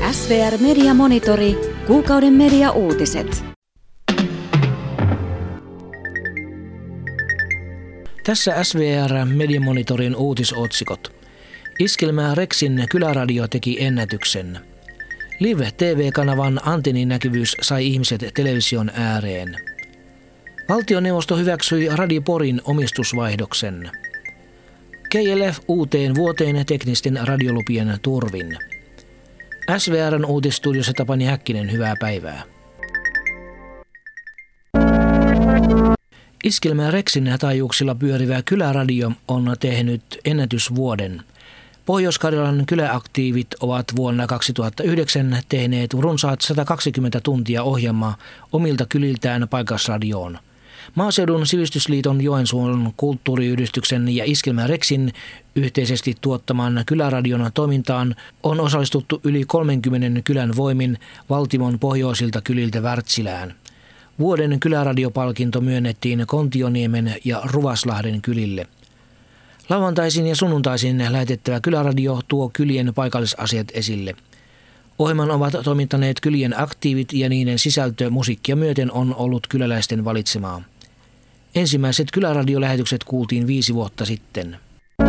SVR Media Monitori, kuukauden media-uutiset. Tässä SVR Media Monitorin uutisotsikot. Iskelmää Rexin kyläradio teki ennätyksen. Live TV-kanavan antennin näkyvyys sai ihmiset television ääreen. Valtioneuvosto hyväksyi Radio Porin omistusvaihdoksen. KLF uuteen vuoteen teknisten radiolupien turvin. SVR:n uutisstudiossa Tapani Häkkinen, hyvää päivää. Iskelmää Rexin taajuuksilla pyörivä kyläradio on tehnyt ennätysvuoden. Pohjois-Karjalan kyläaktiivit ovat vuonna 2009 tehneet runsaat 120 tuntia ohjelmaa omilta kyliltään paikallisradioon. Maaseudun sivistysliiton Joensuun kulttuuriyhdistyksen ja Iskelmää Rexin yhteisesti tuottaman kyläradion toimintaan on osallistuttu yli 30 kylän voimin Valtimon pohjoisilta kyliltä Wärtsilään. Vuoden kyläradiopalkinto myönnettiin Kontioniemen ja Ruvaslahden kylille. Lauantaisin ja sunnuntaisin lähetettävä kyläradio tuo kylien paikallisasiat esille. Ohjelman ovat toimittaneet kylien aktiivit ja niiden sisältö musiikkia myöten on ollut kyläläisten valitsemaa. Ensimmäiset kyläradiolähetykset kuultiin 5 vuotta sitten.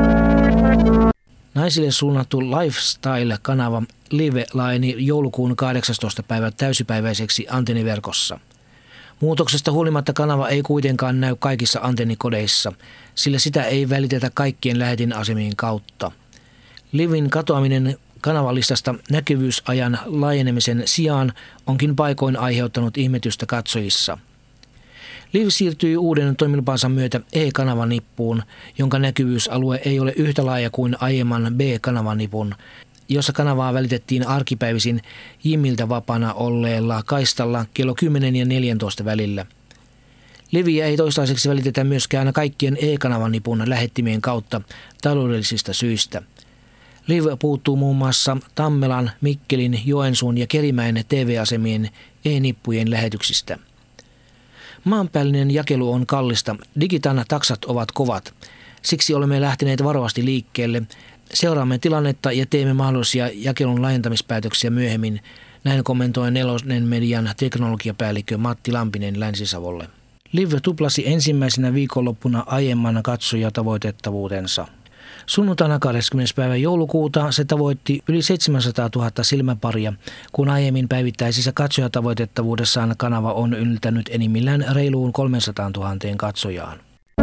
Naisille suunnattu Lifestyle-kanava Live laajeni joulukuun 18. päivä täysipäiväiseksi antenniverkossa. Muutoksesta huolimatta kanava ei kuitenkaan näy kaikissa antennikodeissa, sillä sitä ei välitetä kaikkien lähetinasemien kautta. Livin katoaminen kanavalistasta näkyvyysajan laajenemisen sijaan onkin paikoin aiheuttanut ihmetystä katsojissa. Liv siirtyi uuden toimilupansa myötä E-kanavan nippuun, jonka näkyvyysalue ei ole yhtä laaja kuin aiemman B-kanavan nipun, jossa kanavaa välitettiin arkipäivisin Jimiltä vapaana olleella kaistalla kello 10 ja 14 välillä. Liviä ei toistaiseksi välitetä myöskään kaikkien E-kanavan nipun lähettimien kautta taloudellisista syistä. Liv puuttuu muun muassa Tammelan, Mikkelin, Joensuun ja Kerimäen TV-asemien E-nippujen lähetyksistä. Maanpäällinen jakelu on kallista, Digitan taksat ovat kovat. Siksi olemme lähteneet varovasti liikkeelle. Seuraamme tilannetta ja teemme mahdollisia jakelun laajentamispäätöksiä myöhemmin, näin kommentoi Nelonen Median teknologiapäällikkö Matti Lampinen Länsi-Savolle. Liv tuplasi ensimmäisenä viikonloppuna aiemman katsojatavoitettavuutensa. Sunnuntaina 20. päivä joulukuuta se tavoitti yli 700 000 silmäparia, kun aiemmin päivittäisessä katsojatavoitettavuudessaan kanava on yltänyt enimmillään reiluun 300 000 katsojaan.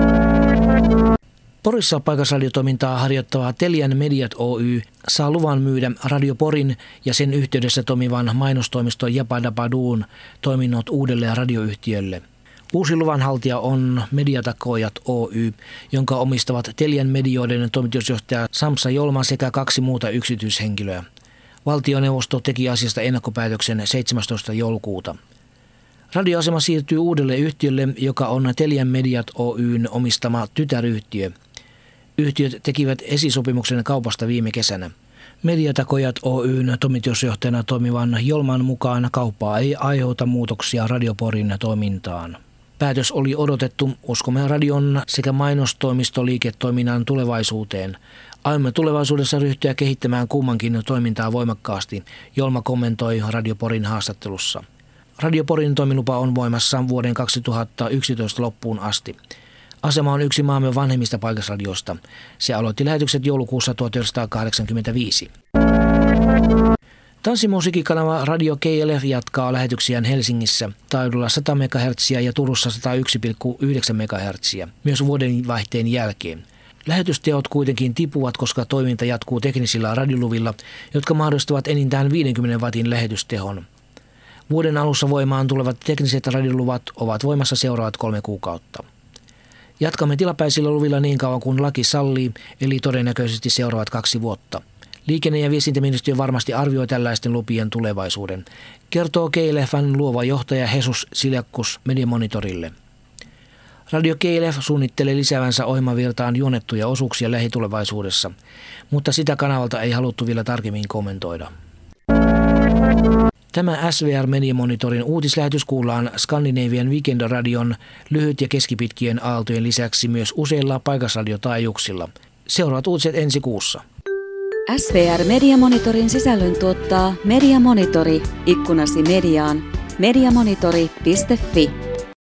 Porissa paikallisradiotoimintaa harjoittava Telian Mediat Oy saa luvan myydä Radio Porin ja sen yhteydessä toimivan mainostoimisto Japadapaduun toiminnot uudelle radioyhtiölle. Uusi luvanhaltija on Mediatakojat Oy, jonka omistavat Telian medioiden toimitusjohtaja Samsa Jolma sekä 2 muuta yksityishenkilöä. Valtioneuvosto teki asiasta ennakkopäätöksen 17. joulukuuta. Radioasema siirtyy uudelle yhtiölle, joka on Telian Mediat Oyn omistama tytäryhtiö. Yhtiöt tekivät esisopimuksen kaupasta viime kesänä. Mediatakojat Oyn toimitusjohtajana toimivan Jolman mukaan kauppaa ei aiheuta muutoksia Radio Porin toimintaan. Päätös oli odotettu, uskomme radion sekä mainostoimistoliiketoiminnan tulevaisuuteen. Aiomme tulevaisuudessa ryhtyä kehittämään kummankin toimintaa voimakkaasti, Jolma kommentoi Radio Porin haastattelussa. Radio Porin toimilupa on voimassa vuoden 2011 loppuun asti. Asema on yksi maamme vanhemmista paikallisradioista. Se aloitti lähetykset joulukuussa 1985. Tanssimusiikkikanava Radio KLF jatkaa lähetyksiään Helsingissä taajuudella 100 MHz ja Turussa 101,9 MHz myös vuodenvaihteen jälkeen. Lähetysteot kuitenkin tipuvat, koska toiminta jatkuu teknisillä radioluvilla, jotka mahdollistavat enintään 50 watin lähetystehon. Vuoden alussa voimaan tulevat tekniset radioluvat ovat voimassa seuraavat 3 kuukautta. Jatkamme tilapäisillä luvilla niin kauan kuin laki sallii, eli todennäköisesti seuraavat 2 vuotta. Liikenne- ja viestintäministeriö varmasti arvioi tällaisten lupien tulevaisuuden, kertoo KLF:n luova johtaja Jesus Siljakkus Media Monitorille. Radio KLF suunnittelee lisäävänsä ohjelmavirtaan juonettuja osuuksia lähitulevaisuudessa, mutta sitä kanavalta ei haluttu vielä tarkemmin kommentoida. Tämä SVR Media Monitorin uutislähetys kuullaan Scandinavian Weekend Radion lyhyt- ja keskipitkien aaltojen lisäksi myös useilla paikallisradiotaajuuksilla. Seuraavat uutiset ensi kuussa. SVR Mediamonitorin sisällön tuottaa Mediamonitori, ikkunasi mediaan, mediamonitori.fi.